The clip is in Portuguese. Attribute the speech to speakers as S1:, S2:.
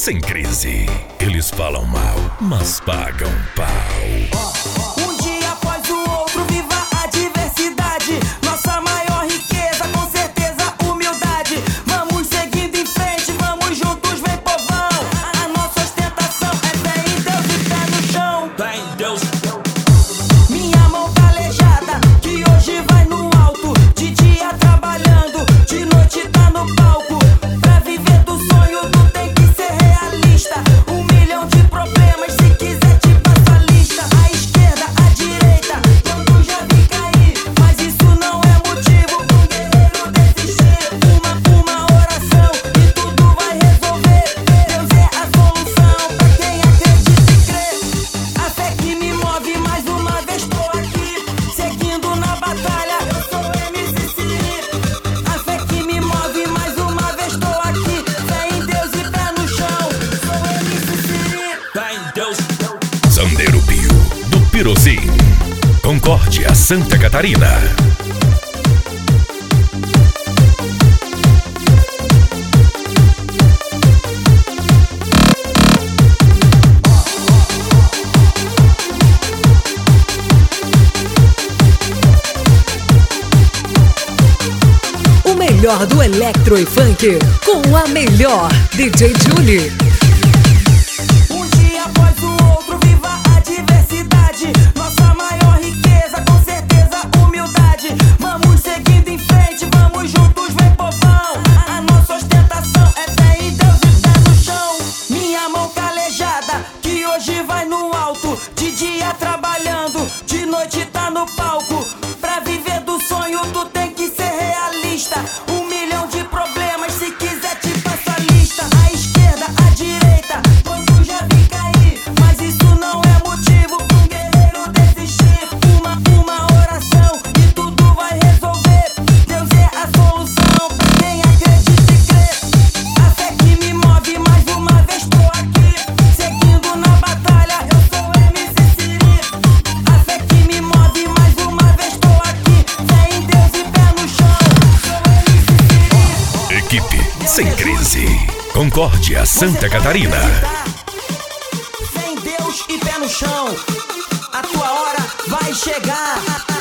S1: sem crise. Eles falam mal, mas pagam pau.
S2: Um dia após o outro, viva a diversidade. Nossa maior riqueza, com certeza, humildade. Vamos seguindo em frente, vamos juntos, vem povão. A nossa ostentação é fé em Deus e pé no chão.
S3: Fé em Deus.
S2: Minha mão calejada, que hoje vai no alto. De dia trabalhando, de noite tá no palco. Pra viver do sonho, tu tem que ser realista. 1 milhão de problemas, se quiser te passo a lista. A esquerda, a direita, quando já vi cair. Mas isso não é motivo pra um guerreiro desistir. Uma oração e tudo vai resolver. Deus é a solução pra quem acredita e crê. A fé que me move, mais uma vez tô aqui, seguindo na batalha, eu sou MC Siri. A fé que me move, mais uma vez tô aqui, fé em Deus e pé no chão, sou MC Siri.
S3: Fé em Deus.
S1: Sandeiro Pio, do Pirozim, Concórdia, Santa Catarina.
S4: O melhor do electro e funk com a melhor DJ Julie.
S2: Um dia após o outro, viva a diversidade. Nossa maior riqueza, com certeza, humildade. Vamos seguindo em frente, vamos juntos, vem povão. A nossa ostentação é fé em Deus e pé no chão. Minha mão calejada, que hoje vai no alto. De dia trabalhando, de noite tá no palco. Pra viver do sonho, tu tem que ser realista. 1 milhão de problemas, se quiser te passo a lista. A esquerda, a direita, quando já vi cair. Mas isso não é motivo pra um guerreiro desistir. Uma oração e tudo vai resolver. Deus é a solução pra quem acredita e crê. A fé que me move, mais uma vez tô aqui, seguindo na batalha, eu sou MC Siri. A fé que me move, mais uma vez tô aqui, fé em Deus e pé no chão, sou MC Siri.
S1: Equipe sem crise, Concórdia, Santa Catarina.
S2: Fé em Deus e pé no chão, a tua hora vai chegar.